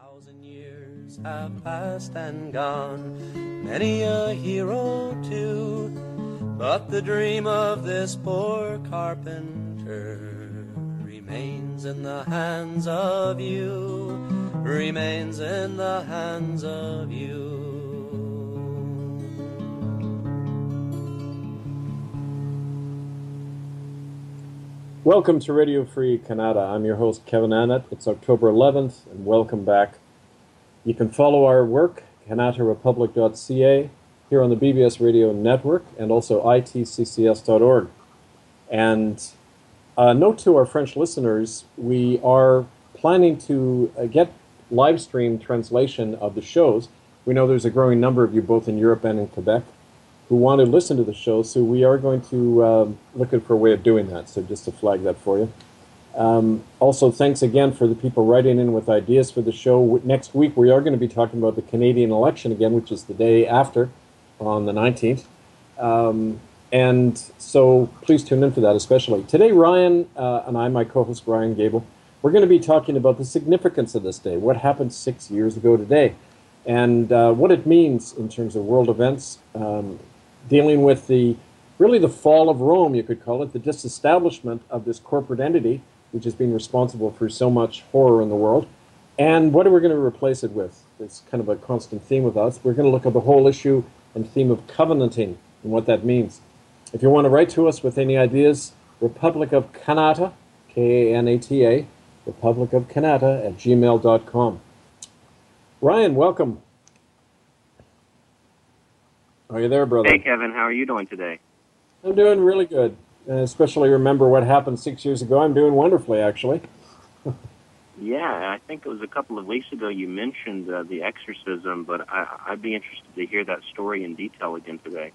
1,000 years have passed and gone, many a hero too, but the dream of this poor carpenter remains in the hands of you, remains in the hands of you. Welcome to Radio Free Canada. I'm your host, Kevin Annett. It's October 11th, and welcome back. You can follow our work, canadarepublic.ca, here on the BBS Radio Network, and also itccs.org. And note to our French listeners, we are planning to get live stream translation of the shows. We know there's a growing number of you both in Europe and in Quebec who want to listen to the show, so we are going to looking for a way of doing that, so just to flag that for you. Also, thanks again for the people writing in with ideas for the show. Next week, we are going to be talking about the Canadian election again, which is the day after, on the 19th. And so please tune in for that, especially. Today, Ryan and I, my co-host Ryan Gable, we're going to be talking about the significance of this day, what happened 6 years ago today, and what it means in terms of world events, dealing with really the fall of Rome, you could call it, the disestablishment of this corporate entity, which has been responsible for so much horror in the world. And what are we going to replace it with? It's kind of a constant theme with us. We're going to look at the whole issue and theme of covenanting and what that means. If you want to write to us with any ideas, Republic of Canada, K-A-N-A-T-A, Republic of Canada at gmail.com. Ryan, welcome. Are you there, brother? Hey, Kevin. How are you doing today? I'm doing really good. Especially remember what happened 6 years ago. I'm doing wonderfully, actually. Yeah, I think it was a couple of weeks ago you mentioned the exorcism, but I'd be interested to hear that story in detail again today.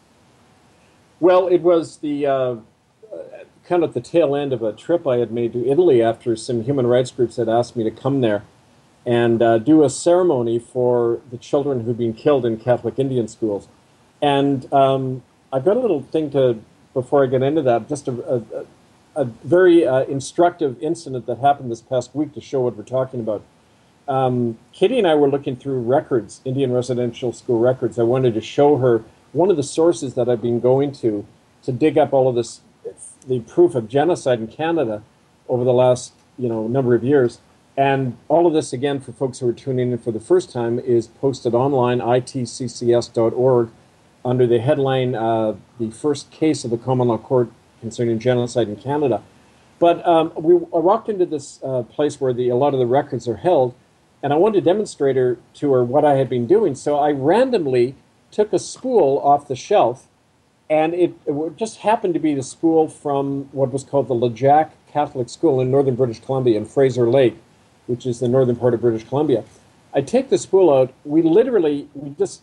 Well, it was the kind of the tail end of a trip I had made to Italy after some human rights groups had asked me to come there and do a ceremony for the children who'd been killed in Catholic Indian schools. And I've got a little thing before I get into that, just a very instructive incident that happened this past week to show what we're talking about. Kitty and I were looking through records, Indian residential school records. I wanted to show her one of the sources that I've been going to dig up all of this, the proof of genocide in Canada over the last number of years. And all of this, again, for folks who are tuning in for the first time, is posted online, itccs.org, under the headline, The First Case of the Common Law Court Concerning Genocide in Canada. But I walked into this place where a lot of the records are held, and I wanted to demonstrate to her what I had been doing. So I randomly took a spool off the shelf, and it just happened to be the spool from what was called the LeJac Catholic School in northern British Columbia, in Fraser Lake, which is the northern part of British Columbia. I take the spool out. We just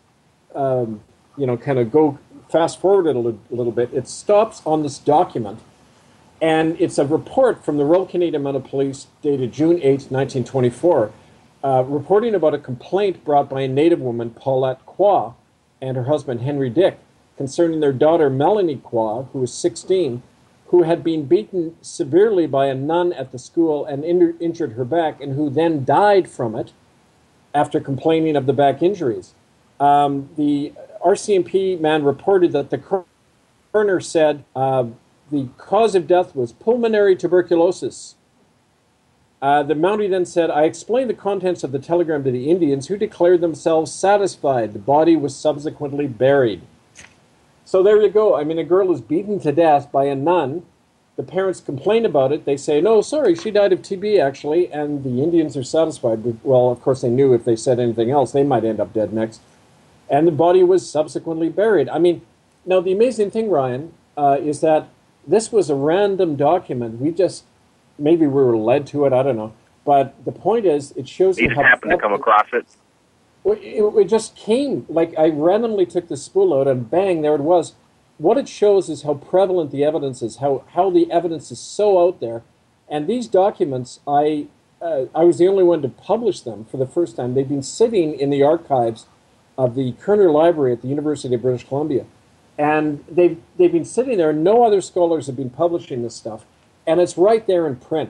kind of go fast forward it a little bit. It stops on this document, and it's a report from the Royal Canadian Mounted Police dated June 8, 1924, reporting about a complaint brought by a Native woman, Paulette Qua, and her husband, Henry Dick, concerning their daughter, Melanie Qua, who was 16, who had been beaten severely by a nun at the school and injured her back, and who then died from it after complaining of the back injuries. The RCMP man reported that the coroner said the cause of death was pulmonary tuberculosis. The Mountie then said, I explained the contents of the telegram to the Indians, who declared themselves satisfied. The body was subsequently buried. So there you go. I mean, a girl is beaten to death by a nun. The parents complain about it. They say, no, sorry, she died of TB, actually, and the Indians are satisfied. Well, of course, they knew if they said anything else, they might end up dead next. And the body was subsequently buried. I mean, now the amazing thing, Ryan, is that this was a random document. Maybe we were led to it, I don't know. But the point is, it shows you how... You just happened to come across it? It just came. Like, I randomly took the spool out, and bang, there it was. What it shows is how prevalent the evidence is, how the evidence is so out there. And these documents, I was the only one to publish them for the first time. They've been sitting in the archives of the Kerner Library at the University of British Columbia. And they've been sitting there. No other scholars have been publishing this stuff. And it's right there in print.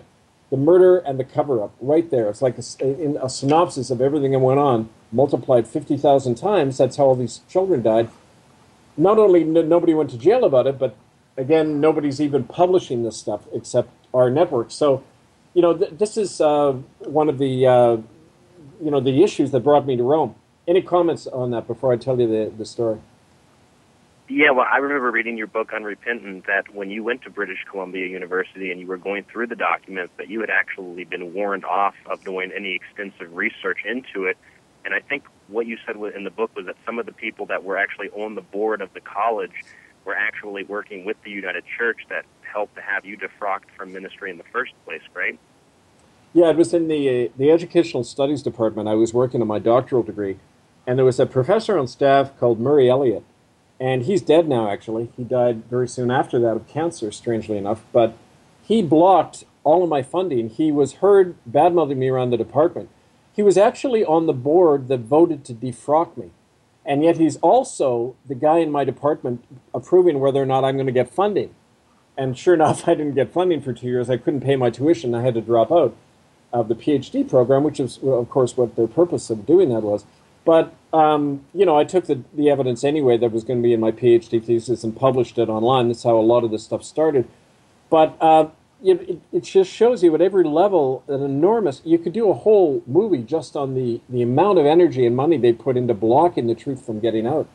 the murder and the cover-up right there. It's like a synopsis of everything that went on, multiplied 50,000 times. That's how all these children died. Not only nobody went to jail about it, but again, nobody's even publishing this stuff except our network. So, this is one of the the issues that brought me to Rome. Any comments on that before I tell you the story? Yeah, well, I remember reading your book, Unrepentant, that when you went to British Columbia University and you were going through the documents, that you had actually been warned off of doing any extensive research into it. And I think what you said in the book was that some of the people that were actually on the board of the college were actually working with the United Church that helped to have you defrocked from ministry in the first place, right? Yeah, it was in the Educational Studies Department. I was working on my doctoral degree, and there was a professor on staff called Murray Elliott. And he's dead now, actually. He died very soon after that of cancer, strangely enough. But he blocked all of my funding. He was heard bad-mouthing me around the department. He was actually on the board that voted to defrock me. And yet he's also the guy in my department approving whether or not I'm going to get funding. And sure enough, I didn't get funding for 2 years. I couldn't pay my tuition. I had to drop out of the PhD program, which is, of course, what the purpose of doing that was. But, I took the evidence anyway that was going to be in my PhD thesis and published it online. That's how a lot of this stuff started. But it just shows you at every level an enormous... You could do a whole movie just on the amount of energy and money they put into blocking the truth from getting out.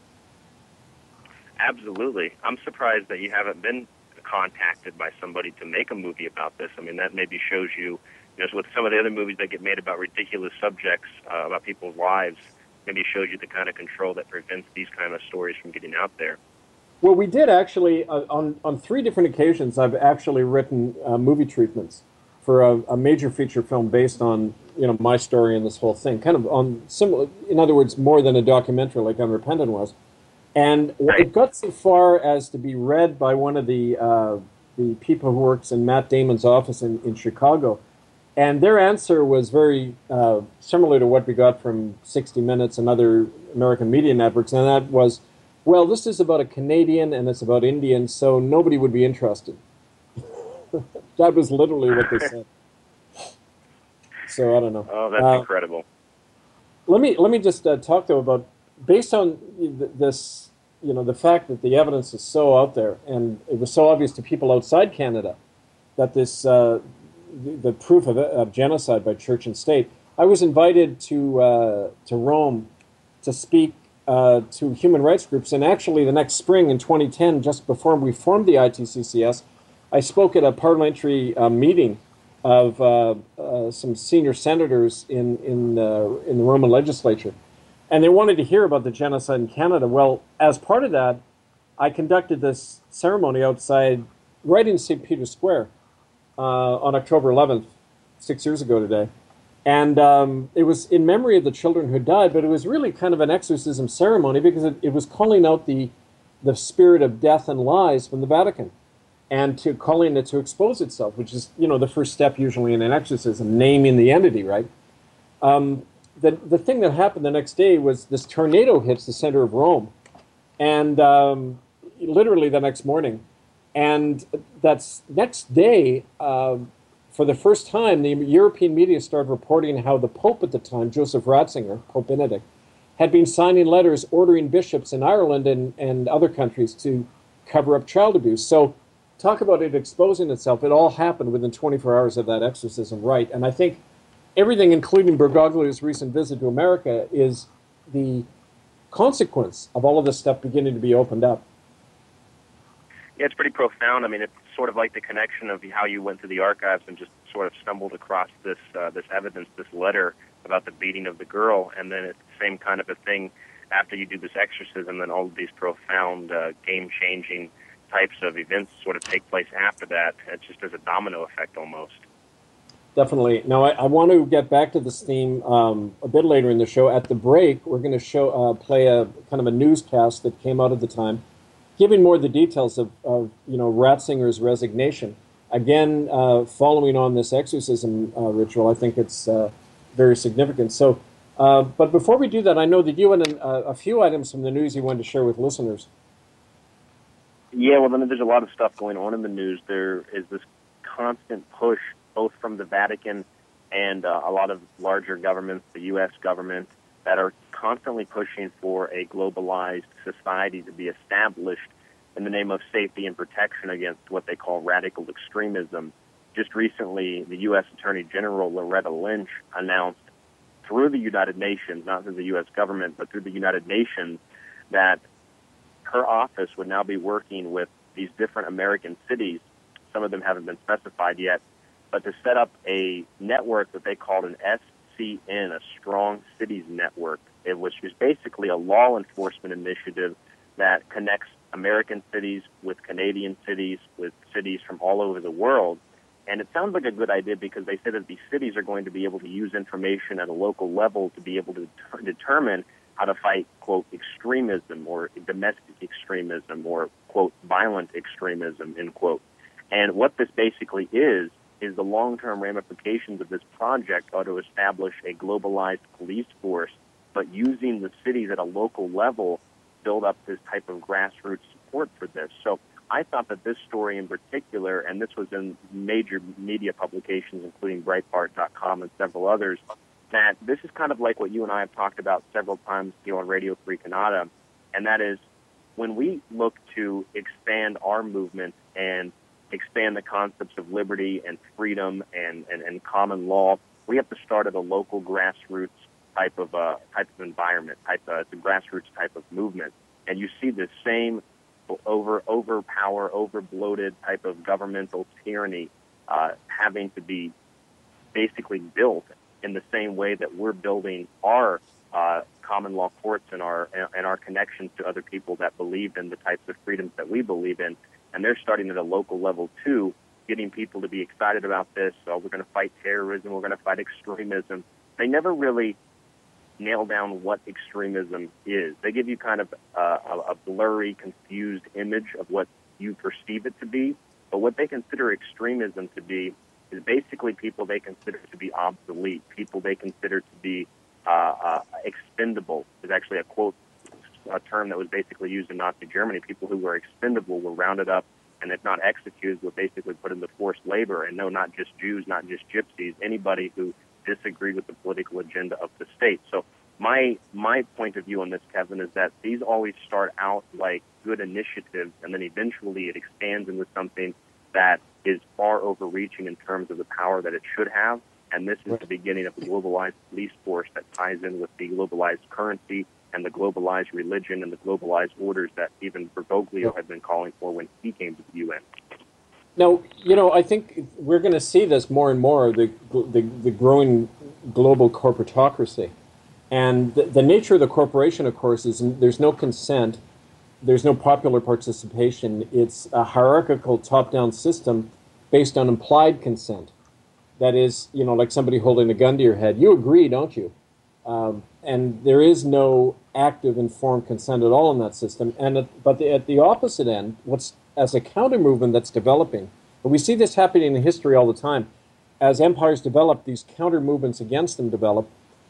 Absolutely. I'm surprised that you haven't been contacted by somebody to make a movie about this. I mean, that maybe shows you, with some of the other movies that get made about ridiculous subjects, about people's lives, maybe shows you the kind of control that prevents these kind of stories from getting out there. Well, we did actually, on 3 different occasions, I've actually written movie treatments for a major feature film based on, my story and this whole thing, kind of on similar, in other words, more than a documentary like Unrepentant was. And it got so far as to be read by one of the people who works in Matt Damon's office in Chicago. And their answer was very similar to what we got from 60 Minutes and other American media networks, and that was, well, this is about a Canadian and it's about Indians, so nobody would be interested. That was literally what they said. So I don't know. Oh, that's incredible. Let me just talk though about, based on this, the fact that the evidence is so out there, and it was so obvious to people outside Canada that this. The proof of genocide by church and state. I was invited to Rome to speak to human rights groups, and actually the next spring in 2010, just before we formed the ITCCS, I spoke at a parliamentary meeting of some senior senators in the Roman legislature, and they wanted to hear about the genocide in Canada. Well, as part of that, I conducted this ceremony outside, right in St. Peter's Square, on October 11th, 6 years ago today. And it was in memory of the children who died, but it was really kind of an exorcism ceremony because it was calling out the spirit of death and lies from the Vatican and to calling it to expose itself, which is, the first step usually in an exorcism, naming the entity, right? The thing that happened the next day was this tornado hits the center of Rome. And literally the next morning, and that's next day, for the first time, the European media started reporting how the Pope at the time, Joseph Ratzinger, Pope Benedict, had been signing letters ordering bishops in Ireland and other countries to cover up child abuse. So talk about it exposing itself. It all happened within 24 hours of that exorcism rite. And I think everything, including Bergoglia's recent visit to America, is the consequence of all of this stuff beginning to be opened up. Yeah, it's pretty profound. I mean, it's sort of like the connection of how you went through the archives and just sort of stumbled across this evidence, this letter about the beating of the girl, and then it's the same kind of a thing after you do this exorcism, then all of these profound, game-changing types of events sort of take place after that. It's just as a domino effect almost. Definitely. Now, I want to get back to this theme a bit later in the show. At the break, we're going to play a kind of a newscast that came out at the time, giving more of the details of Ratzinger's resignation. Again, following on this exorcism ritual, I think it's very significant. So, but before we do that, I know that you had a few items from the news you wanted to share with listeners. Yeah, well, then there's a lot of stuff going on in the news. There is this constant push both from the Vatican and a lot of larger governments, the U.S. government, that are constantly pushing for a globalized society to be established in the name of safety and protection against what they call radical extremism. Just recently, the U.S. Attorney General Loretta Lynch announced through the United Nations, not through the U.S. government, but through the United Nations, that her office would now be working with these different American cities. Some of them haven't been specified yet, but to set up a network that they called an SCN, a Strong Cities Network, which is basically a law enforcement initiative that connects American cities with Canadian cities, with cities from all over the world. And it sounds like a good idea because they say that these cities are going to be able to use information at a local level to be able to determine how to fight, quote, extremism or domestic extremism or, quote, violent extremism, end quote. And what this basically is the long-term ramifications of this project are to establish a globalized police force, but using the cities at a local level build up this type of grassroots support for this. So I thought that this story in particular, and this was in major media publications, including Breitbart.com and several others, that this is kind of like what you and I have talked about several times here on Radio Free Canada, and that is when we look to expand our movement and expand the concepts of liberty and freedom and common law, we have to start at a local grassroots type of environment. It's a grassroots type of movement, and you see the same overpower, over-bloated type of governmental tyranny having to be basically built in the same way that we're building our common law courts and our connections to other people that believe in the types of freedoms that we believe in. And they're starting at a local level, too, getting people to be excited about this. So we're going to fight terrorism. We're going to fight extremism. They never really nail down what extremism is. They give you kind of a blurry, confused image of what you perceive it to be. But what they consider extremism to be is basically people they consider to be obsolete, people they consider to be expendable. There's actually a term that was basically used in Nazi Germany. People who were expendable were rounded up, and if not executed, were basically put into forced labor. And no, not just Jews, not just gypsies, anybody who disagreed with the political agenda of the state. So my point of view on this, Kevin, is that these always start out like good initiatives, and then eventually it expands into something that is far overreaching in terms of the power that it should have. And this is the beginning of a globalized police force that ties in with the globalized currency and the globalized religion and the globalized orders that even Bergoglio had been calling for when he came to the UN. Now, I think we're going to see this more and more, the growing global corporatocracy. And the nature of the corporation, of course, is there's no consent, there's no popular participation. It's a hierarchical top-down system based on implied consent. That is, like somebody holding a gun to your head. You agree, don't you? And there is no active, informed consent at all in that system. But at the opposite end, as a counter movement that's developing, and we see this happening in history all the time, as empires develop, these counter movements against them develop.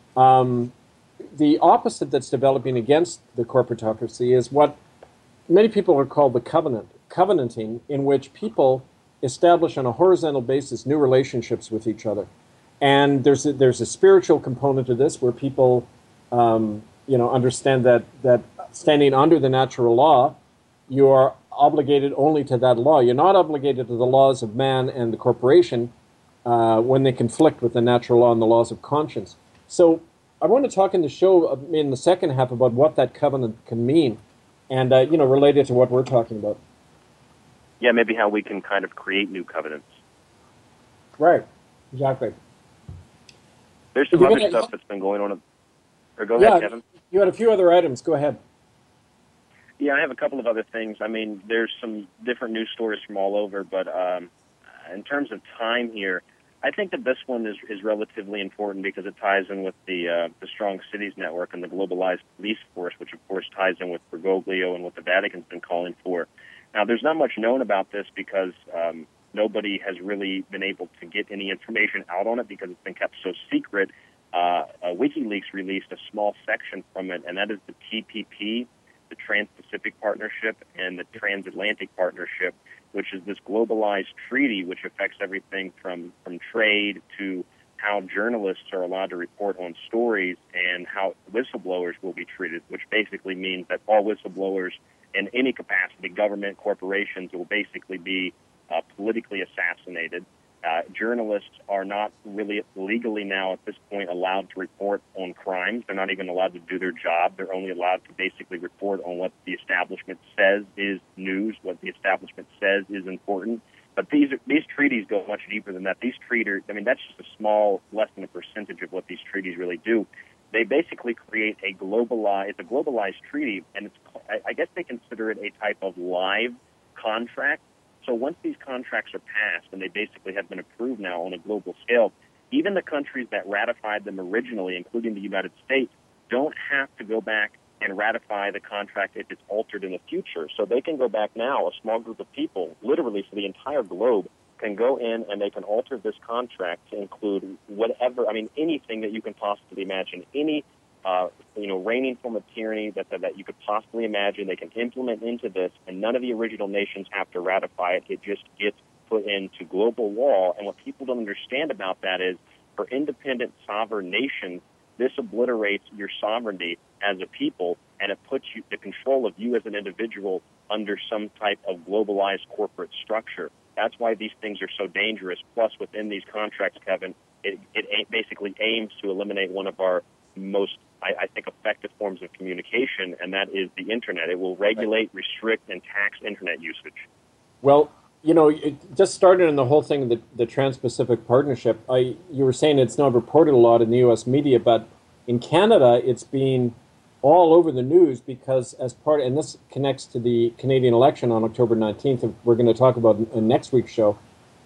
The opposite that's developing against the corporatocracy is what many people are called the covenanting, in which people establish on a horizontal basis new relationships with each other. And there's a spiritual component to this where people understand that standing under the natural law, you are obligated only to that law. You're not obligated to the laws of man and the corporation when they conflict with the natural law and the laws of conscience. So I want to talk in the show in the second half about what that covenant can mean and, relate it to what we're talking about. Yeah, maybe how we can kind of create new covenants. Right, exactly. There's some other stuff that's been going on. Or go ahead, Kevin. You had a few other items. Go ahead. Yeah, I have a couple of other things. I mean, there's some different news stories from all over, but in terms of time here, I think that this one is relatively important because it ties in with the Strong Cities Network and the globalized police force, which of course ties in with Bergoglio and what the Vatican's been calling for. Now, there's not much known about this because nobody has really been able to get any information out on it because it's been kept so secret. WikiLeaks released a small section from it, and that is the TPP, the Trans-Pacific Partnership, and the Transatlantic Partnership, which is this globalized treaty which affects everything from trade to how journalists are allowed to report on stories and how whistleblowers will be treated, which basically means that all whistleblowers in any capacity, government, corporations, will basically be politically assassinated. Journalists are not really legally now at this point allowed to report on crimes. They're not even allowed to do their job. They're only allowed to basically report on what the establishment says is news, what the establishment says is important. But these treaties go much deeper than that. These treaties, I mean, that's just a small, less than a percentage of what these treaties really do. They basically create a globalized treaty, and I guess they consider it a type of live contract. So once these contracts are passed, and they basically have been approved now on a global scale, even the countries that ratified them originally, including the United States, don't have to go back and ratify the contract if it's altered in the future. So they can go back now, a small group of people, literally for the entire globe, can go in and they can alter this contract to include whatever, I mean, anything that you can possibly imagine, any reigning form of tyranny that you could possibly imagine. They can implement into this, and none of the original nations have to ratify it. It just gets put into global law. And what people don't understand about that is, for independent sovereign nations, this obliterates your sovereignty as a people, and it puts the control of you as an individual under some type of globalized corporate structure. That's why these things are so dangerous. Plus, within these contracts, Kevin, it basically aims to eliminate one of our most, I think, effective forms of communication, and that is the Internet. It will regulate, restrict, and tax Internet usage. Well, it just started in the whole thing, the Trans-Pacific Partnership. You were saying it's not reported a lot in the U.S. media, but in Canada, it's been all over the news because and this connects to the Canadian election on October 19th, we're going to talk about in next week's show.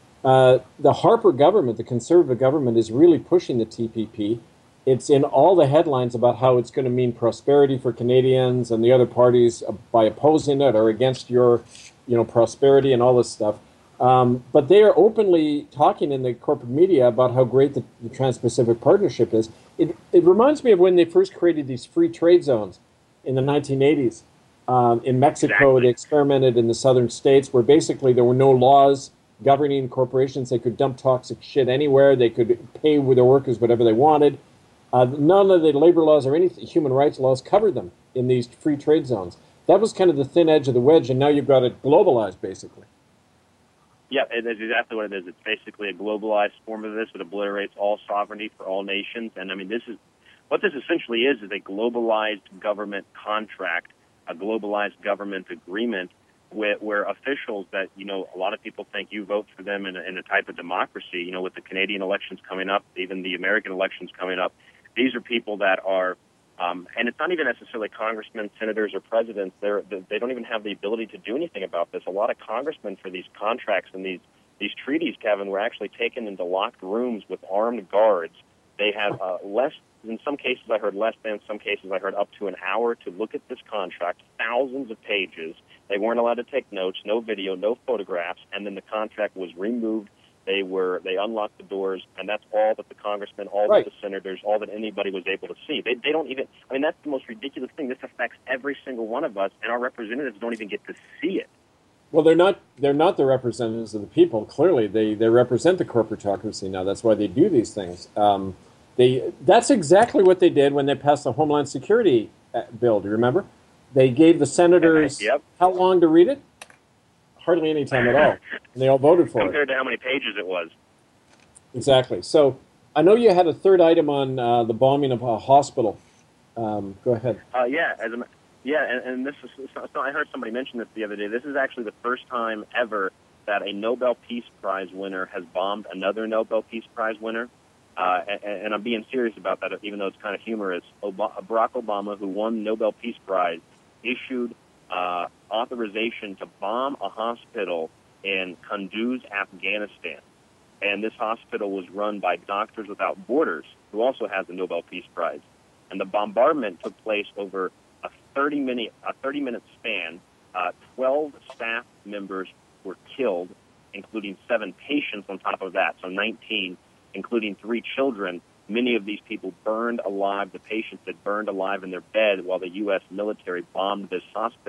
The Harper government, the Conservative government, is really pushing the TPP. It's in all the headlines about how it's going to mean prosperity for Canadians, and the other parties, by opposing it, are against your prosperity and all this stuff. But they are openly talking in the corporate media about how great the Trans-Pacific Partnership is. It reminds me of when they first created these free trade zones in the 1980s. In Mexico, Exactly. They experimented in the southern states where basically there were no laws governing corporations. They could dump toxic shit anywhere. They could pay with their workers whatever they wanted. None of the labor laws or any human rights laws covered them in these free trade zones. That was kind of the thin edge of the wedge, and now you've got it globalized, basically. Yeah, that's exactly what it is. It's basically a globalized form of this. It obliterates all sovereignty for all nations. And, I mean, this essentially is a globalized government contract, a globalized government agreement where officials that, a lot of people think you vote for them in a type of democracy, with the Canadian elections coming up, even the American elections coming up. These are people that are, and it's not even necessarily congressmen, senators, or presidents. They don't even have the ability to do anything about this. A lot of congressmen for these contracts and these treaties, Kevin, were actually taken into locked rooms with armed guards. They have in some cases I heard less than, some cases I heard up to an hour to look at this contract, thousands of pages. They weren't allowed to take notes, no video, no photographs, and then the contract was removed. They unlocked the doors, and that's all that the congressmen, all that the senators, all that anybody was able to see. They don't even, I mean, that's the most ridiculous thing. This affects every single one of us, and our representatives don't even get to see it. Well, they're not the representatives of the people. Clearly, they represent the corporatocracy now. That's why they do these things. That's exactly what they did when they passed the Homeland Security bill. Do you remember? They gave the senators how long to read it? Hardly any time at all. And they all voted for it. Compared to how many pages it was. Exactly. So I know you had a third item on the bombing of a hospital. Go ahead. And this is. So I heard somebody mention this the other day. This is actually the first time ever that a Nobel Peace Prize winner has bombed another Nobel Peace Prize winner. And I'm being serious about that, even though it's kind of humorous. Barack Obama, who won the Nobel Peace Prize, issued authorization to bomb a hospital in Kunduz, Afghanistan. And this hospital was run by Doctors Without Borders, who also has the Nobel Peace Prize. And the bombardment took place over a 30-minute span. 12 staff members were killed, including 7 patients on top of that, so 19, including 3 children. Many of these people burned alive. The patients that burned alive in their bed while the U.S. military bombed this hospital.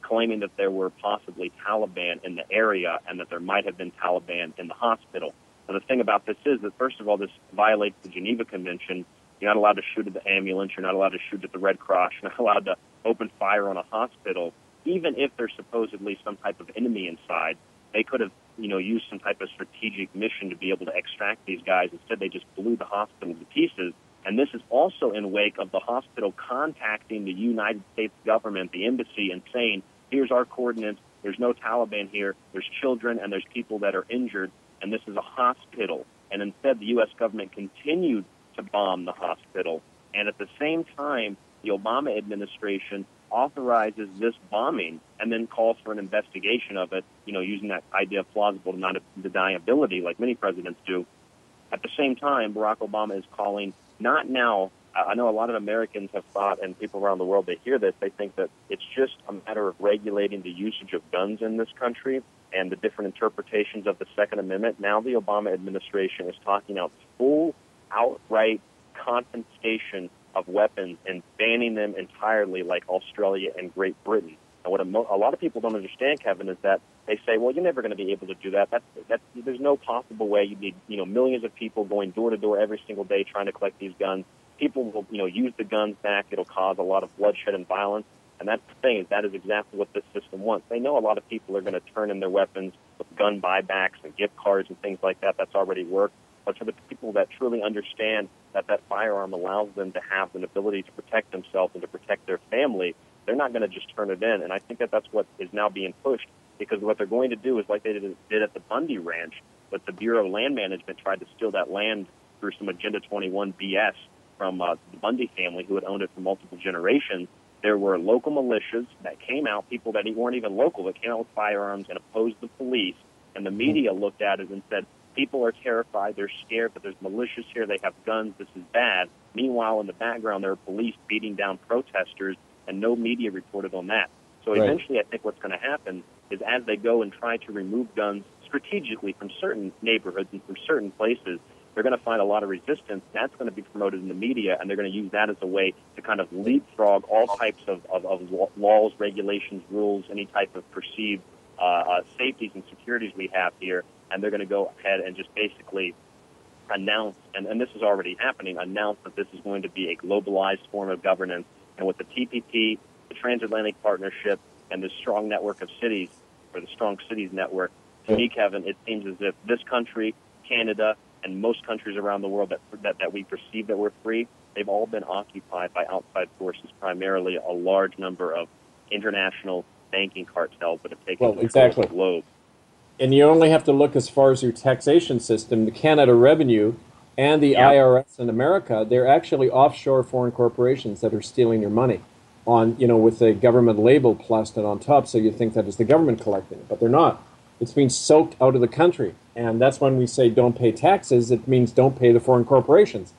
claiming that there were possibly Taliban in the area and that there might have been Taliban in the hospital. So the thing about this is that, first of all, this violates the Geneva Convention. You're not allowed to shoot at the ambulance. You're not allowed to shoot at the Red Cross. You're not allowed to open fire on a hospital. Even if there's supposedly some type of enemy inside, they could have, used some type of strategic mission to be able to extract these guys. Instead, they just blew the hospital to pieces. And this is also in wake of the hospital contacting the United States government, the embassy, and saying, here's our coordinates. There's no Taliban here. There's children and there's people that are injured, and this is a hospital. And instead, the U.S. government continued to bomb the hospital. And at the same time, the Obama administration authorizes this bombing and then calls for an investigation of it, using that idea of plausible deniability like many presidents do. At the same time, Barack Obama is calling, not now, I know a lot of Americans have thought, and people around the world, they hear this, they think that it's just a matter of regulating the usage of guns in this country and the different interpretations of the Second Amendment. Now the Obama administration is talking out full, outright confiscation of weapons and banning them entirely, like Australia and Great Britain. And what a lot of people don't understand, Kevin, is that they say, well, you're never going to be able to do that. There's no possible way. You need, millions of people going door to door every single day trying to collect these guns. People will, use the guns back. It'll cause a lot of bloodshed and violence. And that's the thing, that is exactly what this system wants. They know a lot of people are going to turn in their weapons with gun buybacks and gift cards and things like that. That's already worked. But for the people that truly understand that firearm allows them to have an ability to protect themselves and to protect their family, they're not going to just turn it in. And I think that's what is now being pushed, because what they're going to do is like they did at the Bundy Ranch, but the Bureau of Land Management tried to steal that land through some Agenda 21 BS from the Bundy family, who had owned it for multiple generations. There were local militias that came out, people that weren't even local, that came out with firearms and opposed the police. And the media looked at it and said, people are terrified, they're scared, but there's militias here, they have guns, this is bad. Meanwhile, in the background, there are police beating down protesters, and no media reported on that. So eventually, I think what's going to happen is as they go and try to remove guns strategically from certain neighborhoods and from certain places, they're going to find a lot of resistance. That's going to be promoted in the media, and they're going to use that as a way to kind of leapfrog all types of laws, regulations, rules, any type of perceived safeties and securities we have here, and they're going to go ahead and just basically announce, and this is already happening, announce that this is going to be a globalized form of governance. And with the TPP, the Transatlantic Partnership, and the strong network of cities, or the Strong Cities Network, to me, Kevin, it seems as if this country, Canada, and most countries around the world that we perceive that we're free, they've all been occupied by outside forces, primarily a large number of international banking cartels that have taken control of the globe. And you only have to look as far as your taxation system. The Canada Revenue and the IRS in America, they're actually offshore foreign corporations that are stealing your money on, with a government label plastered on top, so you think that is the government collecting it, but they're not. It's being soaked out of the country. And that's when we say don't pay taxes, it means don't pay the foreign corporations.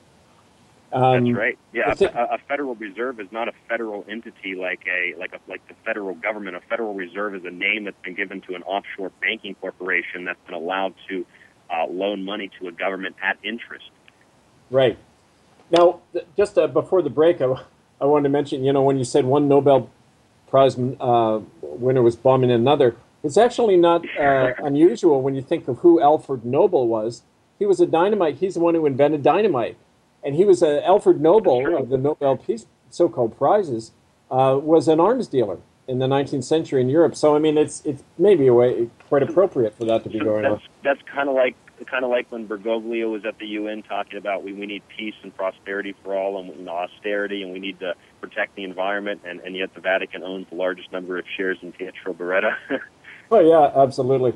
That's right. Yeah, a Federal Reserve is not a federal entity like the federal government. A Federal Reserve is a name that's been given to an offshore banking corporation that's been allowed to loan money to a government at interest. Right. Now, just before the break, I wanted to mention, when you said one Nobel Prize winner was bombing another, it's actually not unusual when you think of who Alfred Nobel was. He was a dynamite. He's the one who invented dynamite. And he was Alfred Nobel of the Nobel Peace so-called prizes, was an arms dealer in the 19th century in Europe. So, I mean, it's maybe a way quite appropriate for that to be going on. That's kind of like when Bergoglio was at the UN talking about we need peace and prosperity for all and austerity, and we need to protect the environment, and yet the Vatican owns the largest number of shares in Pietro Beretta. Oh, yeah, absolutely.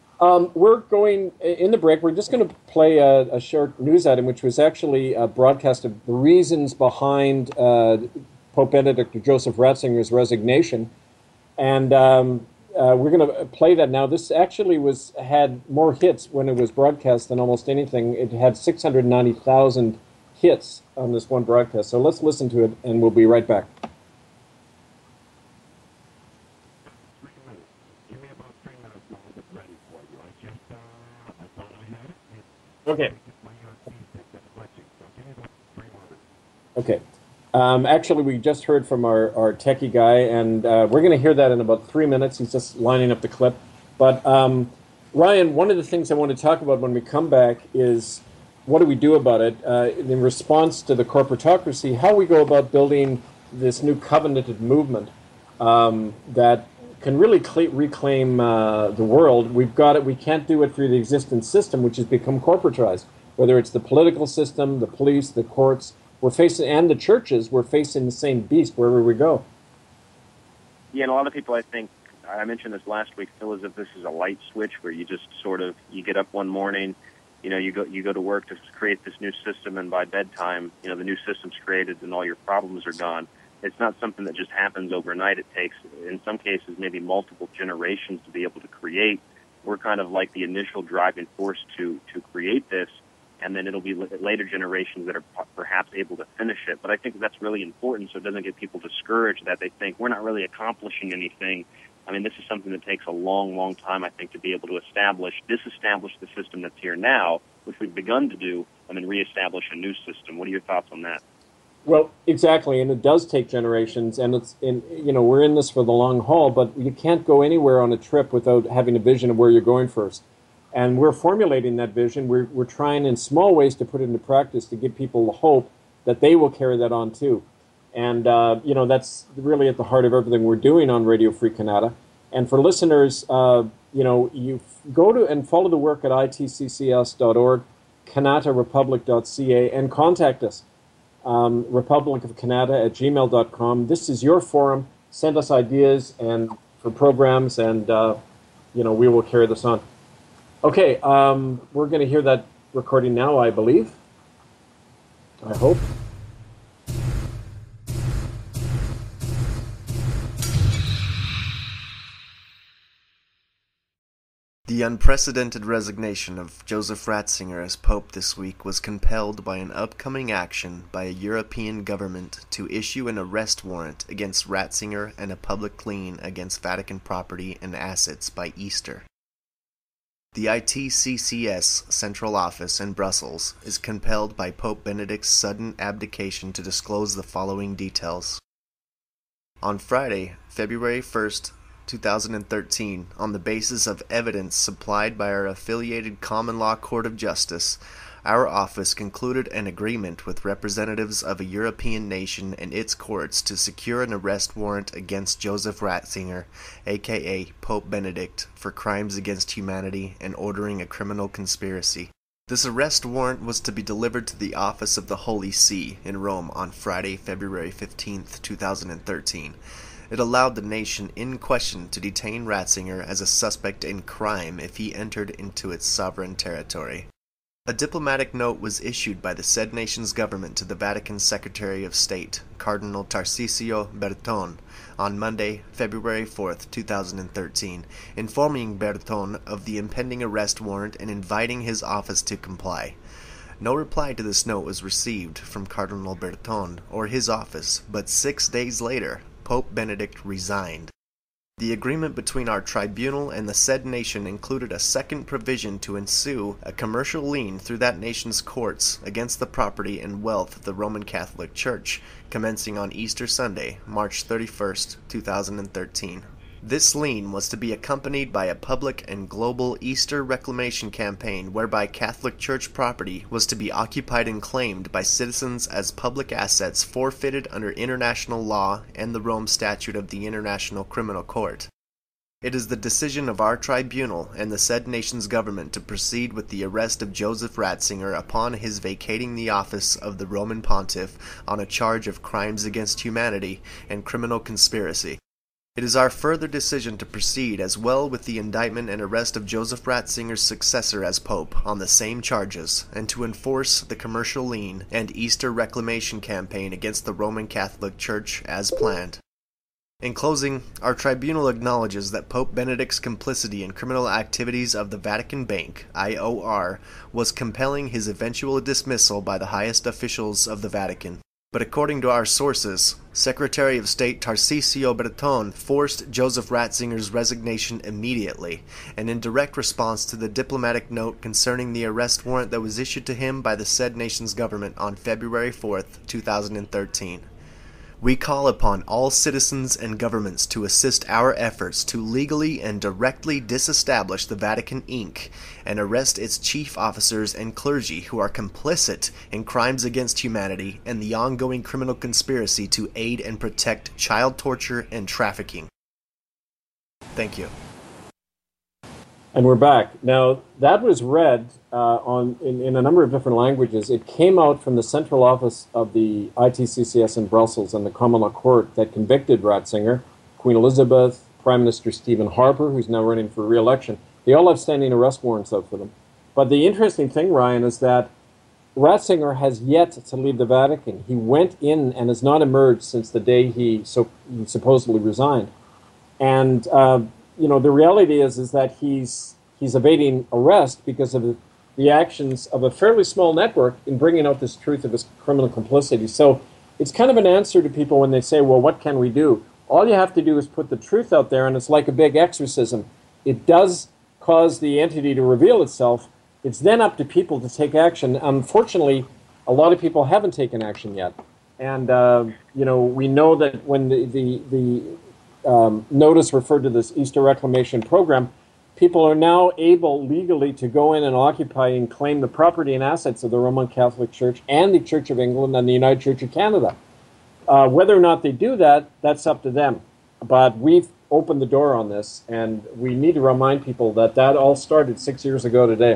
We're going, in the break, we're just going to play a short news item, which was actually a broadcast of the reasons behind Pope Benedict or Joseph Ratzinger's resignation. And we're going to play that now. This actually had more hits when it was broadcast than almost anything. It had 690,000 hits on this one broadcast. So let's listen to it, and we'll be right back. Okay. Actually, we just heard from our techie guy, and we're going to hear that in about 3 minutes. He's just lining up the clip. But Ryan, one of the things I want to talk about when we come back is what do we do about it in response to the corporatocracy, how we go about building this new covenanted movement that can really reclaim the world. We've got it. We can't do it through the existing system, which has become corporatized. Whether it's the political system, the police, the courts, we're facing, and the churches, we're facing the same beast wherever we go. Yeah, and a lot of people, I think, I mentioned this last week, feel as if this is a light switch where you just sort of, you get up one morning, you go to work to create this new system, and by bedtime, the new system's created and all your problems are gone. It's not something that just happens overnight. It takes, in some cases, maybe multiple generations to be able to create. We're kind of like the initial driving force to create this, and then it'll be later generations that are perhaps able to finish it. But I think that's really important so it doesn't get people discouraged that they think we're not really accomplishing anything. I mean, this is something that takes a long, long time, I think, to be able to disestablish the system that's here now, which we've begun to do, and then reestablish a new system. What are your thoughts on that? Well, exactly, and it does take generations, and we're in this for the long haul, but you can't go anywhere on a trip without having a vision of where you're going first. And we're formulating that vision. We're trying in small ways to put it into practice to give people the hope that they will carry that on too. And, that's really at the heart of everything we're doing on Radio Free Canada. And for listeners, you go to and follow the work at itccs.org, kanatarepublic.ca, and contact us, republicofcanada@gmail.com. This is your forum. Send us ideas and for programs, and, we will carry this on. Okay, we're going to hear that recording now, I believe. I hope. The unprecedented resignation of Joseph Ratzinger as Pope this week was compelled by an upcoming action by a European government to issue an arrest warrant against Ratzinger and a public lien against Vatican property and assets by Easter. The ITCCS Central Office in Brussels is compelled by Pope Benedict's sudden abdication to disclose the following details. On Friday, February 1st, 2013, on the basis of evidence supplied by our affiliated Common Law Court of Justice, our office concluded an agreement with representatives of a European nation and its courts to secure an arrest warrant against Joseph Ratzinger, aka Pope Benedict, for crimes against humanity and ordering a criminal conspiracy. This arrest warrant was to be delivered to the Office of the Holy See in Rome on Friday, February 15th, 2013. It allowed the nation in question to detain Ratzinger as a suspect in crime if he entered into its sovereign territory. A diplomatic note was issued by the said nation's government to the Vatican Secretary of State, Cardinal Tarcisio Bertone, on Monday, February 4th, 2013, informing Bertone of the impending arrest warrant and inviting his office to comply. No reply to this note was received from Cardinal Bertone or his office, but 6 days later, Pope Benedict resigned. The agreement between our tribunal and the said nation included a second provision to ensue a commercial lien through that nation's courts against the property and wealth of the Roman Catholic Church, commencing on Easter Sunday, March 31st, 2013. This lien was to be accompanied by a public and global Easter reclamation campaign whereby Catholic Church property was to be occupied and claimed by citizens as public assets forfeited under international law and the Rome Statute of the International Criminal Court. It is the decision of our tribunal and the said nation's government to proceed with the arrest of Joseph Ratzinger upon his vacating the office of the Roman Pontiff on a charge of crimes against humanity and criminal conspiracy. It is our further decision to proceed as well with the indictment and arrest of Joseph Ratzinger's successor as Pope on the same charges, and to enforce the commercial lien and Easter reclamation campaign against the Roman Catholic Church as planned. In closing, our tribunal acknowledges that Pope Benedict's complicity in criminal activities of the Vatican Bank, IOR, was compelling his eventual dismissal by the highest officials of the Vatican. But according to our sources, Secretary of State Tarcisio Bertone forced Joseph Ratzinger's resignation immediately, and in direct response to the diplomatic note concerning the arrest warrant that was issued to him by the said nation's government on February 4th, 2013. We call upon all citizens and governments to assist our efforts to legally and directly disestablish the Vatican Inc. and arrest its chief officers and clergy who are complicit in crimes against humanity and the ongoing criminal conspiracy to aid and protect child torture and trafficking. Thank you. And we're back. Now, that was read in a number of different languages. It came out from the central office of the ITCCS in Brussels and the Common Law Court that convicted Ratzinger, Queen Elizabeth, Prime Minister Stephen Harper, who's now running for re-election. They all have standing arrest warrants out for them. But the interesting thing, Ryan, is that Ratzinger has yet to leave the Vatican. He went in and has not emerged since the day he supposedly resigned. And the reality is that he's evading arrest because of the actions of a fairly small network in bringing out this truth of his criminal complicity. So it's kind of an answer to people when they say, well, what can we do? All you have to do is put the truth out there, and it's like a big exorcism. It does cause the entity to reveal itself. It's then up to people to take action. Unfortunately, a lot of people haven't taken action yet. And, we know that when the notice referred to this Easter Reclamation Program, people are now able legally to go in and occupy and claim the property and assets of the Roman Catholic Church and the Church of England and the United Church of Canada. Whether or not they do that, that's up to them. But we've opened the door on this, and we need to remind people that all started 6 years ago today.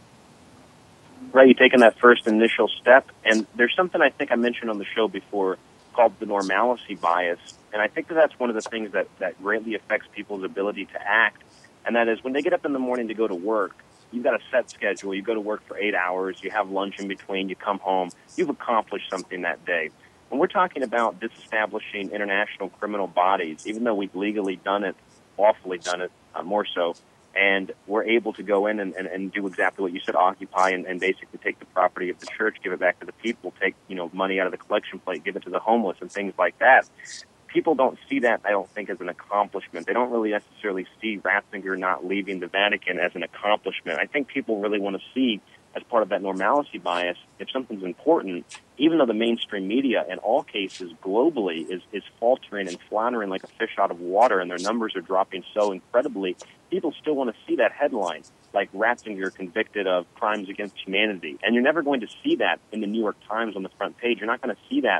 Right, you've taken that first initial step, and there's something I think I mentioned on the show before called the normalcy bias, and I think that's one of the things that greatly affects people's ability to act, and that is when they get up in the morning to go to work, you've got a set schedule, you go to work for 8 hours, you have lunch in between, you come home, you've accomplished something that day. When we're talking about disestablishing international criminal bodies, even though we've legally done it, lawfully done it, more so, and we're able to go in and do exactly what you said, occupy and basically take the property of the church, give it back to the people, take money out of the collection plate, give it to the homeless and things like that. People don't see that, I don't think, as an accomplishment. They don't really necessarily see Ratzinger not leaving the Vatican as an accomplishment. I think people really want to see, as part of that normalcy bias, if something's important, even though the mainstream media in all cases globally is faltering and floundering like a fish out of water and their numbers are dropping so incredibly, people still want to see that headline, like Ratzinger convicted of crimes against humanity. And you're never going to see that in the New York Times on the front page. You're not going to see that,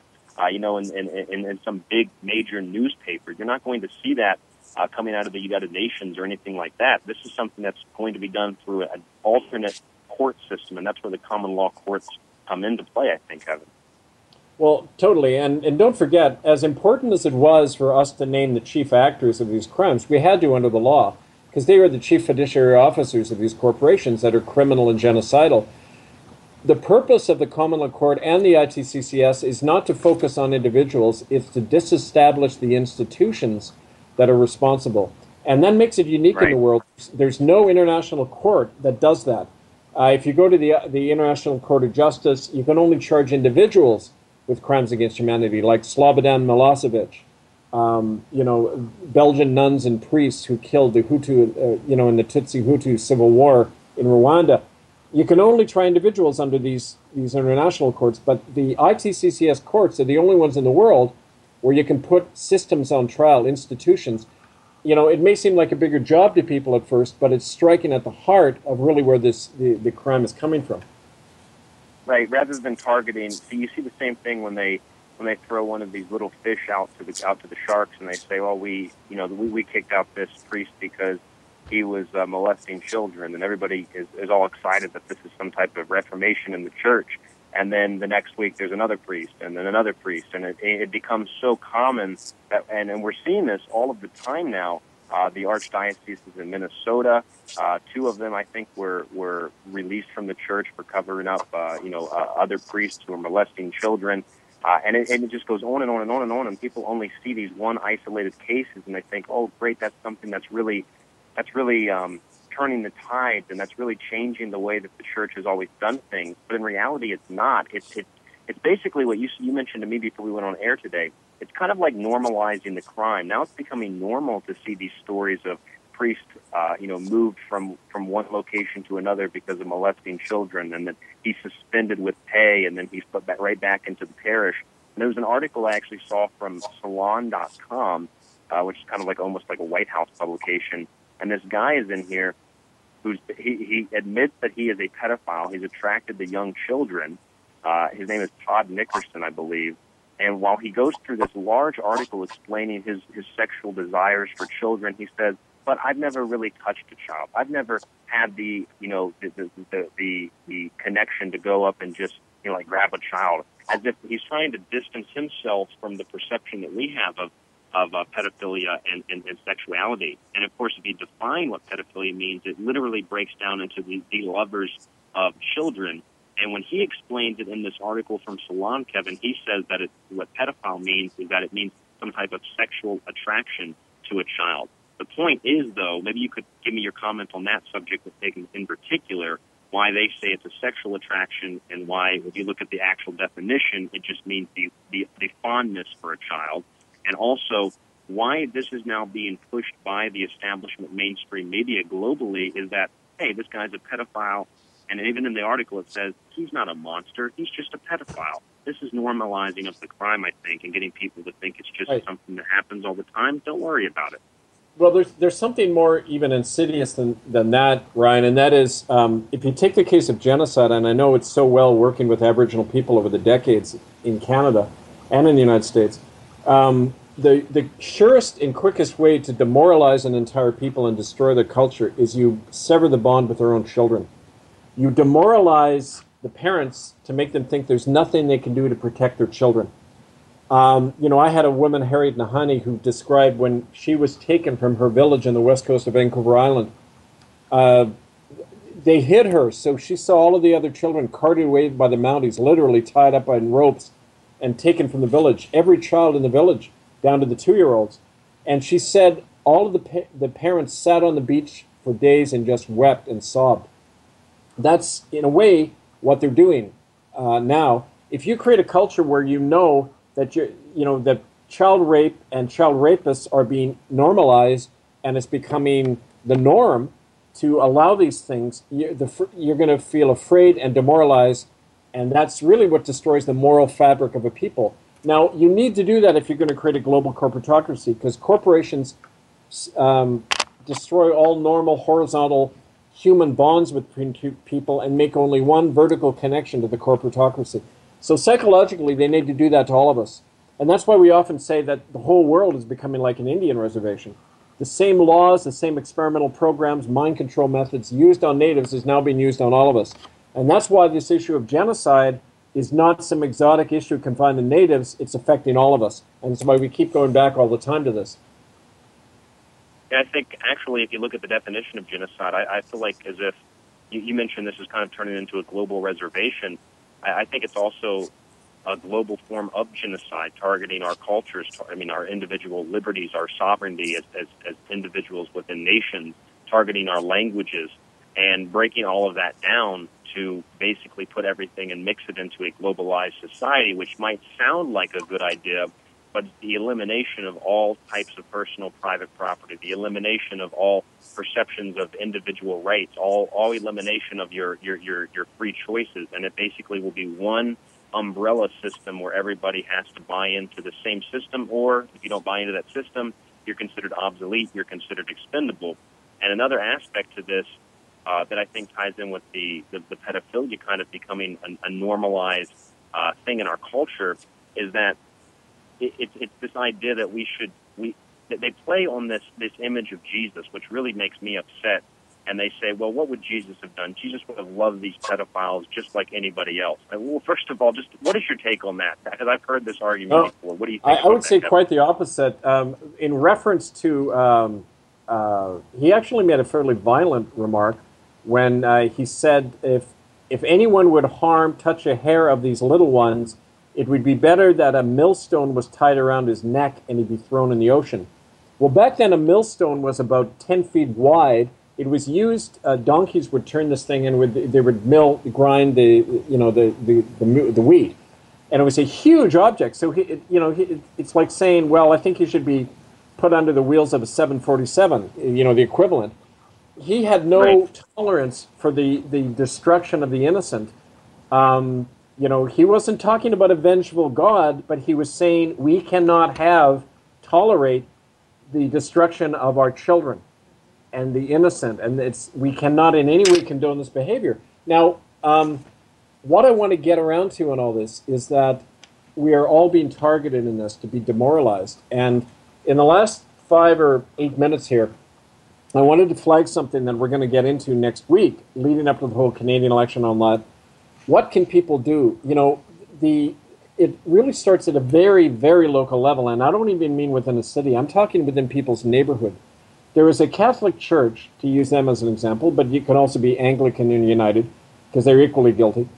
in some big major newspaper. You're not going to see that coming out of the United Nations or anything like that. This is something that's going to be done through an alternate court system, and that's where the common law courts come into play, I think, Evan. Well, totally. And don't forget, as important as it was for us to name the chief actors of these crimes, we had to under the law, because they are the chief fiduciary officers of these corporations that are criminal and genocidal. The purpose of the Common Law Court and the ITCCS is not to focus on individuals, it's to disestablish the institutions that are responsible. And that makes it unique in the world. There's no international court that does that. If you go to the International Court of Justice, you can only charge individuals with crimes against humanity, like Slobodan Milosevic, Belgian nuns and priests who killed the Hutu, in the Tutsi-Hutu civil war in Rwanda. You can only try individuals under these international courts, but the ITCCS courts are the only ones in the world where you can put systems on trial, institutions. It may seem like a bigger job to people at first, but it's striking at the heart of really where the crime is coming from. Right. Rather than targeting, you see the same thing when they throw one of these little fish out to the sharks, and they say, "Well, we kicked out this priest because he was molesting children," and everybody is all excited that this is some type of reformation in the church. And then the next week there's another priest, and then another priest, and it becomes so common that, and we're seeing this all of the time now. The archdioceses in Minnesota, two of them I think were released from the church for covering up other priests who are molesting children, and it just goes on and on and on and on. And people only see these one isolated cases, and they think, oh great, that's something that's really turning the tides, and that's really changing the way that the church has always done things. But in reality, it's not. It's basically what you mentioned to me before we went on air today. It's kind of like normalizing the crime. Now it's becoming normal to see these stories of priests, moved from one location to another because of molesting children, and then he's suspended with pay, and then he's put right back into the parish. And there was an article I actually saw from Salon.com, which is kind of like almost like a White House publication. And this guy is in here he admits that he is a pedophile. He's attracted to young children. His name is Todd Nickerson, I believe. And while he goes through this large article explaining his sexual desires for children, he says, but I've never really touched a child. I've never had the connection to go up and just, like grab a child, as if he's trying to distance himself from the perception that we have of pedophilia and sexuality. And of course, if you define what pedophilia means, it literally breaks down into the lovers of children. And when he explains it in this article from Salon, Kevin, he says that what pedophile means is that it means some type of sexual attraction to a child. The point is, though, maybe you could give me your comment on that subject in particular, why they say it's a sexual attraction, and why, if you look at the actual definition, it just means the fondness for a child. And also, why this is now being pushed by the establishment mainstream media globally is that, hey, this guy's a pedophile. And even in the article, it says he's not a monster. He's just a pedophile. This is normalizing of the crime, I think, and getting people to think it's just something that happens all the time. Don't worry about it. Well, there's something more even insidious than that, Ryan, and that is if you take the case of genocide, and I know it's so well working with Aboriginal people over the decades in Canada and in the United States, the surest and quickest way to demoralize an entire people and destroy their culture is you sever the bond with their own children. You demoralize the parents to make them think there's nothing they can do to protect their children. I had a woman, Harriet Nahani, who described when she was taken from her village on the west coast of Vancouver Island, they hid her, so she saw all of the other children carted away by the Mounties, literally tied up on ropes and taken from the village, every child in the village, down to the 2-year-olds. And she said all of the parents sat on the beach for days and just wept and sobbed. That's, in a way, what they're doing now. If you create a culture where that that child rape and child rapists are being normalized and it's becoming the norm to allow these things, you're going to feel afraid and demoralized, and that's really what destroys the moral fabric of a people. Now, you need to do that if you're going to create a global corporatocracy, because corporations destroy all normal horizontal human bonds between two people and make only one vertical connection to the corporatocracy. So psychologically, they need to do that to all of us. And that's why we often say that the whole world is becoming like an Indian reservation. The same laws, the same experimental programs, mind control methods used on natives is now being used on all of us. And that's why this issue of genocide is not some exotic issue confined to natives. It's affecting all of us. And that's why we keep going back all the time to this. Yeah, I think, actually, if you look at the definition of genocide, I feel like as if you mentioned this is kind of turning into a global reservation. I think it's also a global form of genocide, targeting our cultures, our individual liberties, our sovereignty as individuals within nations, targeting our languages, and breaking all of that down to basically put everything and mix it into a globalized society, which might sound like a good idea, but the elimination of all types of personal private property, the elimination of all perceptions of individual rights, all elimination of your free choices, and it basically will be one umbrella system where everybody has to buy into the same system, or if you don't buy into that system, you're considered obsolete, you're considered expendable. And another aspect to this that I think ties in with the pedophilia kind of becoming a normalized thing in our culture is that it's this idea that that they play on this image of Jesus, which really makes me upset. And they say, well, what would Jesus have done? Jesus would have loved these pedophiles just like anybody else. Well, first of all, just what is your take on that? Because I've heard this argument before. What do you think? I would say quite the opposite. In reference to, he actually made a fairly violent remark when he said, if anyone would touch a hair of these little ones, it would be better that a millstone was tied around his neck and he'd be thrown in the ocean. Well, back then a millstone was about 10 feet wide. It was used. Donkeys would turn this thing and they would grind the wheat, and it was a huge object. So it's like saying, well, I think he should be put under the wheels of a 747. The equivalent. He had no tolerance for the destruction of the innocent. You know, he wasn't talking about a vengeful God, but he was saying we cannot tolerate the destruction of our children and the innocent, and we cannot in any way condone this behavior. Now, what I want to get around to in all this is that we are all being targeted in this to be demoralized. And in the last 5 or 8 minutes here, I wanted to flag something that we're going to get into next week, leading up to the whole Canadian election on that. What can people do? You know, it really starts at a very, very local level, and I don't even mean within a city. I'm talking within people's neighborhood. There is a Catholic church, to use them as an example, but you can also be Anglican and United, because they're equally guilty.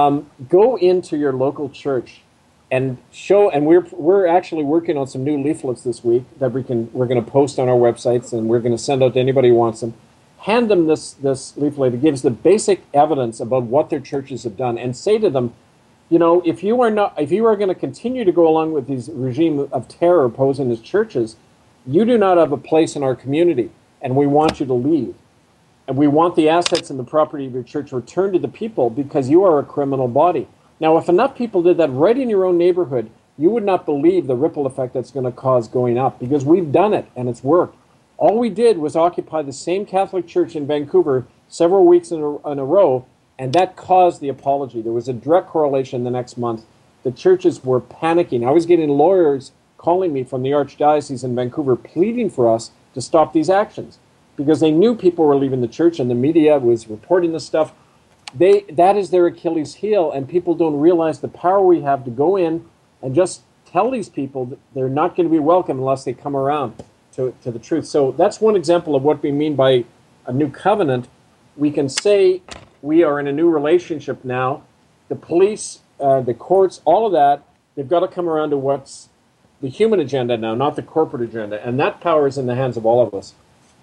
Go into your local church and show, and we're actually working on some new leaflets this week that we're going to post on our websites, and we're going to send out to anybody who wants them. Hand them this leaflet. It gives the basic evidence about what their churches have done, and say to them, you know, if you are going to continue to go along with these regime of terror opposing his churches, you do not have a place in our community, and we want you to leave. And we want the assets and the property of your church returned to the people because you are a criminal body. Now, if enough people did that right in your own neighborhood, you would not believe the ripple effect that's going to cause going up, because we've done it and it's worked. All we did was occupy the same Catholic church in Vancouver several weeks in a row, and that caused the apology. There was a direct correlation the next month. The churches were panicking. I was getting lawyers calling me from the Archdiocese in Vancouver pleading for us to stop these actions because they knew people were leaving the church and the media was reporting this stuff. That is their Achilles heel, and people don't realize the power we have to go in and just tell these people that they're not going to be welcome unless they come around to the truth. So that's one example of what we mean by a new covenant. We can say we are in a new relationship now. The police, the courts, all of that, they've got to come around to what's the human agenda now, not the corporate agenda. And that power is in the hands of all of us.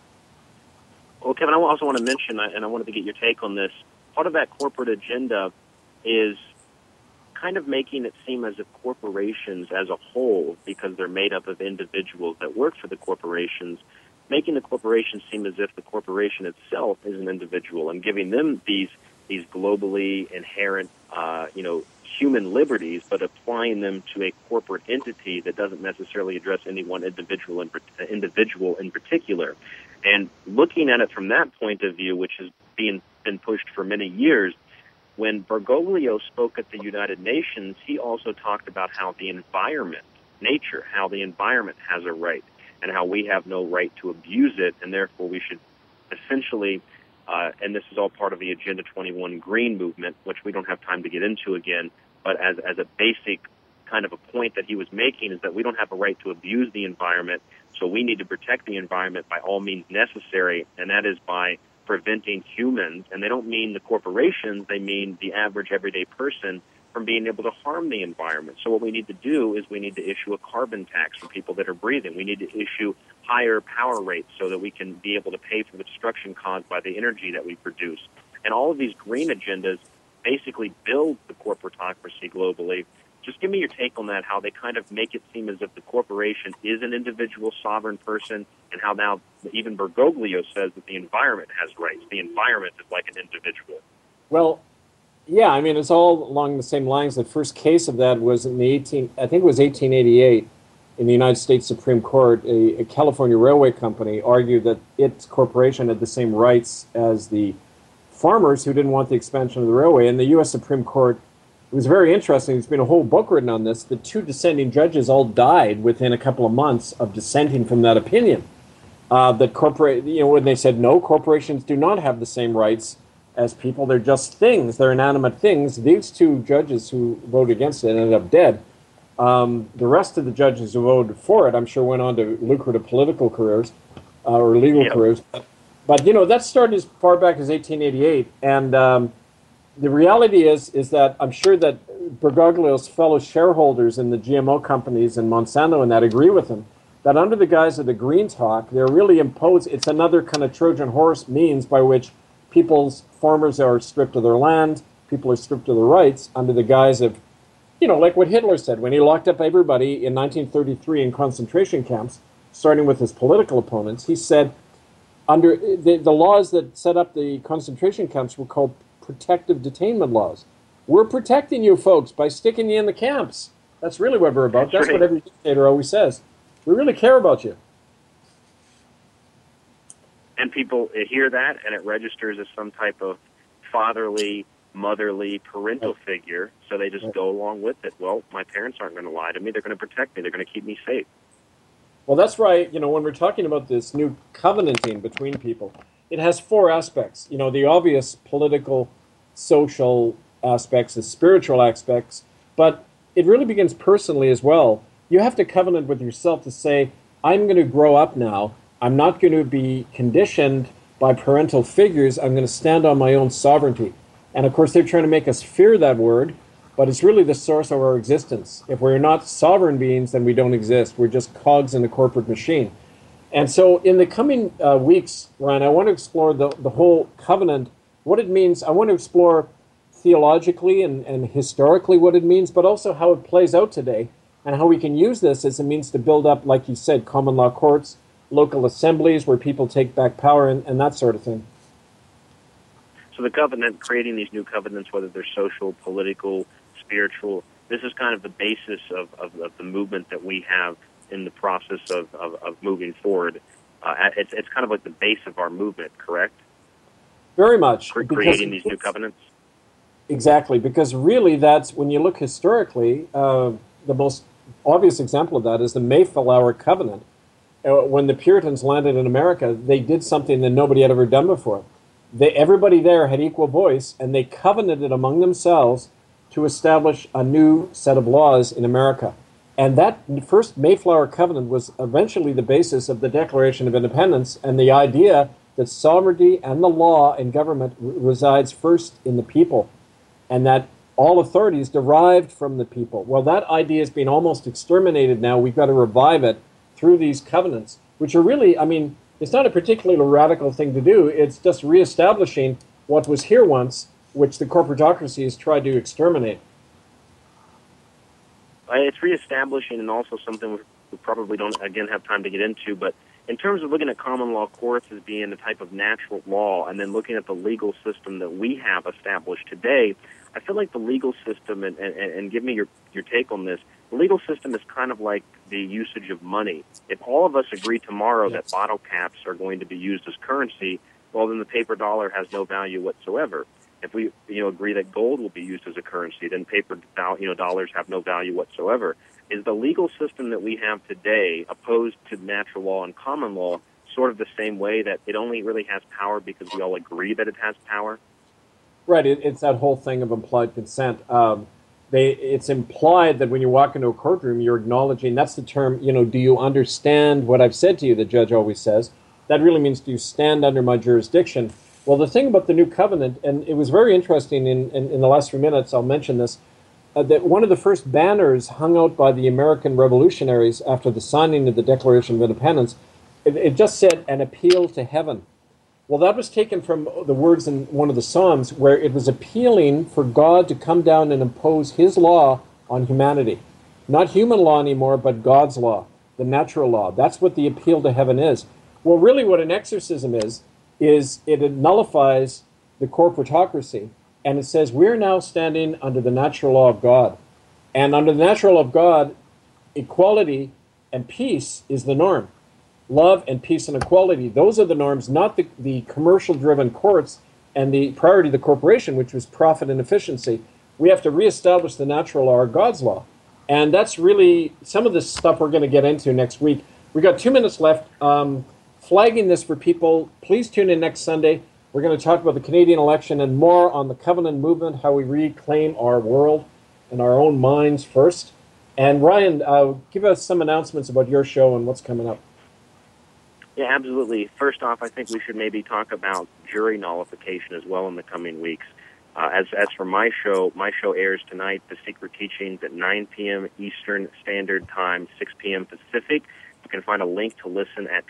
Well, Kevin, I also want to mention, and I wanted to get your take on this, part of that corporate agenda is kind of making it seem as if corporations as a whole, because they're made up of individuals that work for the corporations, making the corporation seem as if the corporation itself is an individual and giving them these globally inherent, human liberties, but applying them to a corporate entity that doesn't necessarily address any one individual in particular. And looking at it from that point of view, which has been pushed for many years, when Bergoglio spoke at the United Nations, he also talked about how the environment, nature, how the environment has a right and how we have no right to abuse it, and therefore we should essentially, and this is all part of the Agenda 21 Green movement, which we don't have time to get into again, but as a basic kind of a point that he was making is that we don't have a right to abuse the environment, so we need to protect the environment by all means necessary, and that is by preventing humans, and they don't mean the corporations, they mean the average everyday person, from being able to harm the environment. So what we need to do is we need to issue a carbon tax for people that are breathing. We need to issue higher power rates so that we can be able to pay for the destruction caused by the energy that we produce. And all of these green agendas basically build the corporatocracy globally. Just give me your take on that, how they kind of make it seem as if the corporation is an individual sovereign person, and how now even Bergoglio says that the environment has rights. The environment is like an individual. Well, yeah, I mean, it's all along the same lines. The first case of that was in I think it was 1888, in the United States Supreme Court. A California railway company argued that its corporation had the same rights as the farmers who didn't want the expansion of the railway. And the U.S. Supreme Court, it was very interesting. There's been a whole book written on this. The two dissenting judges all died within a couple of months of dissenting from that opinion. When they said, no, corporations do not have the same rights as people. They're just things. They're inanimate things. These two judges who voted against it ended up dead. The rest of the judges who voted for it, I'm sure, went on to lucrative political careers or legal careers. But, that started as far back as 1888. And the reality is that I'm sure that Bergoglio's fellow shareholders in the GMO companies and Monsanto and that agree with him, that under the guise of the green talk, they're really it's another kind of Trojan horse means by which farmers are stripped of their land, people are stripped of their rights under the guise of, like what Hitler said when he locked up everybody in 1933 in concentration camps, starting with his political opponents. He said under the laws that set up the concentration camps were called protective detainment laws. we're protecting you folks by sticking you in the camps. That's really what we're about. That's what every dictator always says. We really care about you. And people hear that, and it registers as some type of fatherly, motherly, parental figure, so they just go along with it. Well, my parents aren't going to lie to me. They're going to protect me. They're going to keep me safe. Well, that's right. You know, when we're talking about this new covenanting between people, it has four aspects. You know, the obvious political, social aspects, the spiritual aspects, but it really begins personally as well. You have to covenant with yourself to say, I'm going to grow up now. I'm not going to be conditioned by parental figures. I'm going to stand on my own sovereignty. And of course, they're trying to make us fear that word, but it's really the source of our existence. If we're not sovereign beings, then we don't exist. We're just cogs in the corporate machine. And so in the coming weeks, Ryan, I want to explore the whole covenant, what it means. I want to explore theologically and historically what it means, but also how it plays out today and how we can use this as a means to build up, like you said, common law courts, local assemblies where people take back power and that sort of thing. So the covenant, creating these new covenants, whether they're social, political, spiritual, this is kind of the basis of the movement that we have in the process of moving forward. It's kind of like the base of our movement, correct? Very much. Creating these new covenants? Exactly, because really that's, when you look historically, the most obvious example of that is the Mayflower Covenant. When the Puritans landed in America, they did something that nobody had ever done before. Everybody there had equal voice, and they covenanted among themselves to establish a new set of laws in America. And that first Mayflower Covenant was eventually the basis of the Declaration of Independence and the idea that sovereignty and the law and government resides first in the people, and that all authority is derived from the people. Well, that idea has been almost exterminated now. We've got to revive it through these covenants, which are really, I mean, it's not a particularly radical thing to do. It's just reestablishing what was here once, which the corporatocracy has tried to exterminate. It's reestablishing, and also something we probably don't, again, have time to get into, but in terms of looking at common law courts as being a type of natural law, and then looking at the legal system that we have established today, I feel like the legal system, and give me your take on this, the legal system is kind of like the usage of money. If all of us agree tomorrow that bottle caps are going to be used as currency, well, then the paper dollar has no value whatsoever. If we agree that gold will be used as a currency, then paper dollars have no value whatsoever. Is the legal system that we have today, opposed to natural law and common law, sort of the same way that it only really has power because we all agree that it has power? Right. It's that whole thing of implied consent. It's implied that when you walk into a courtroom, you're acknowledging, that's the term, do you understand what I've said to you, the judge always says. That really means, do you stand under my jurisdiction? Well, the thing about the new covenant, and it was very interesting in the last few minutes, I'll mention this, that one of the first banners hung out by the American revolutionaries after the signing of the Declaration of Independence, it just said, an appeal to heaven. Well, that was taken from the words in one of the Psalms where it was appealing for God to come down and impose his law on humanity. Not human law anymore, but God's law, the natural law. That's what the appeal to heaven is. Well, really what an exorcism is it nullifies the corporatocracy, and it says we're now standing under the natural law of God. And under the natural law of God, equality and peace is the norm. Love and peace and equality, those are the norms, not the commercial-driven courts and the priority of the corporation, which was profit and efficiency. We have to reestablish the natural law, or God's law. And that's really some of this stuff we're going to get into next week. We've got 2 minutes left. Flagging this for people, please tune in next Sunday. We're going to talk about the Canadian election and more on the Covenant movement, how we reclaim our world and our own minds first. And Ryan, give us some announcements about your show and what's coming up. Yeah, absolutely. First off, I think we should maybe talk about jury nullification as well in the coming weeks. As for my show airs tonight, The Secret Teachings, at 9 p.m. Eastern Standard Time, 6 p.m. Pacific. You can find a link to listen at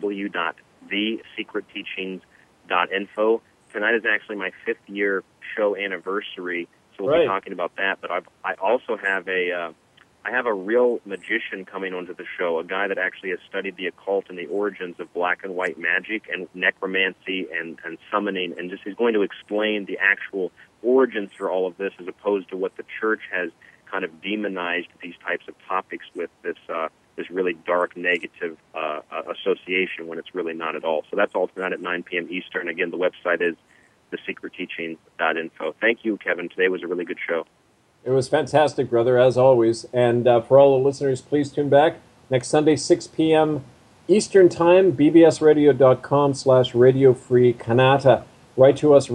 www.thesecretteachings.info. Tonight is actually my 5th year show anniversary, so we'll be talking about that. But I also have I have a real magician coming onto the show, a guy that actually has studied the occult and the origins of black and white magic and necromancy and summoning, and just he's going to explain the actual origins for all of this, as opposed to what the church has kind of demonized these types of topics with this really dark, negative association when it's really not at all. So that's all tonight at 9 p.m. Eastern. Again, the website is thesecretteachings.info. Thank you, Kevin. Today was a really good show. It was fantastic, brother, as always. And for all the listeners, please tune back next Sunday, 6 p.m. Eastern Time, bbsradio.com/Radio Free Kanata. Write to us,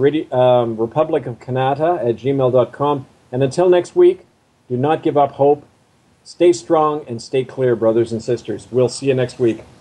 republicofkanata@gmail.com. And until next week, do not give up hope. Stay strong and stay clear, brothers and sisters. We'll see you next week.